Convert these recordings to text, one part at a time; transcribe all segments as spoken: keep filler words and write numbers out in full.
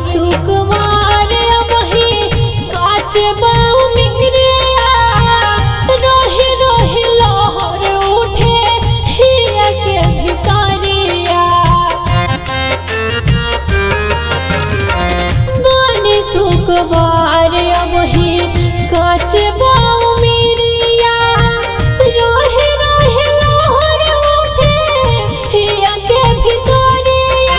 सुकवार वही काच बाऊ मिगरिया रोही रोही लहर उठे हिया के भितरिया बानी सुकवार वही काच बाऊ मिगरिया रोही रोही लहर उठे हिया के भितरिया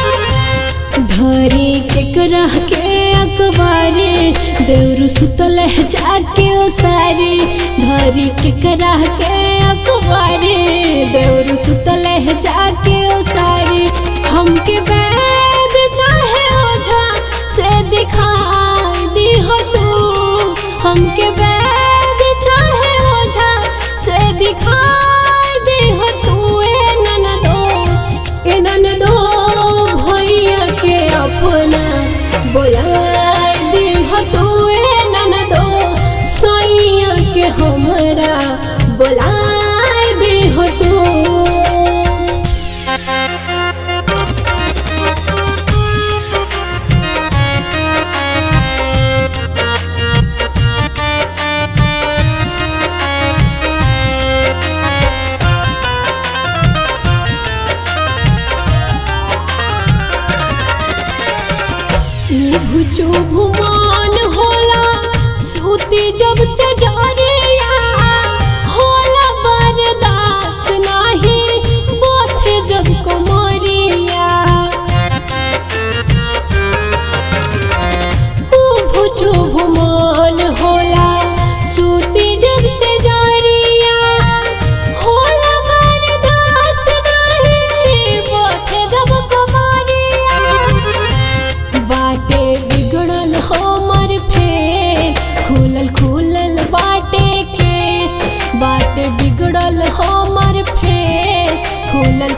धरी केकरा के अखबारे देवरु सुतल है जाके ओसारी धरी केकरा के अखबारे देवरु सुतल है जाके ओसारी हमके वैद चाहे ओझा से दिखाई दी हो तू हमके वैद चाहे ओझा से दिखाई दी हो तू ए ननदो ए ननदो भैया के अपना बोलाई दी हो तू ए ननदो सैया के हमरा बोलाई दी हो तू। भुमान होला सूती जब से जारिया होला बर्दाश्त नाही बोथे जब कोमरिया भुजो भुमान होला सूती जब से जारिया होला बर्दाश्त नाही बोथे जब कोमरिया बाटे बिगड़ल हमर फेस खुलल खुलल बाटे केस बाटे बिगड़ल हमर फेस खुलल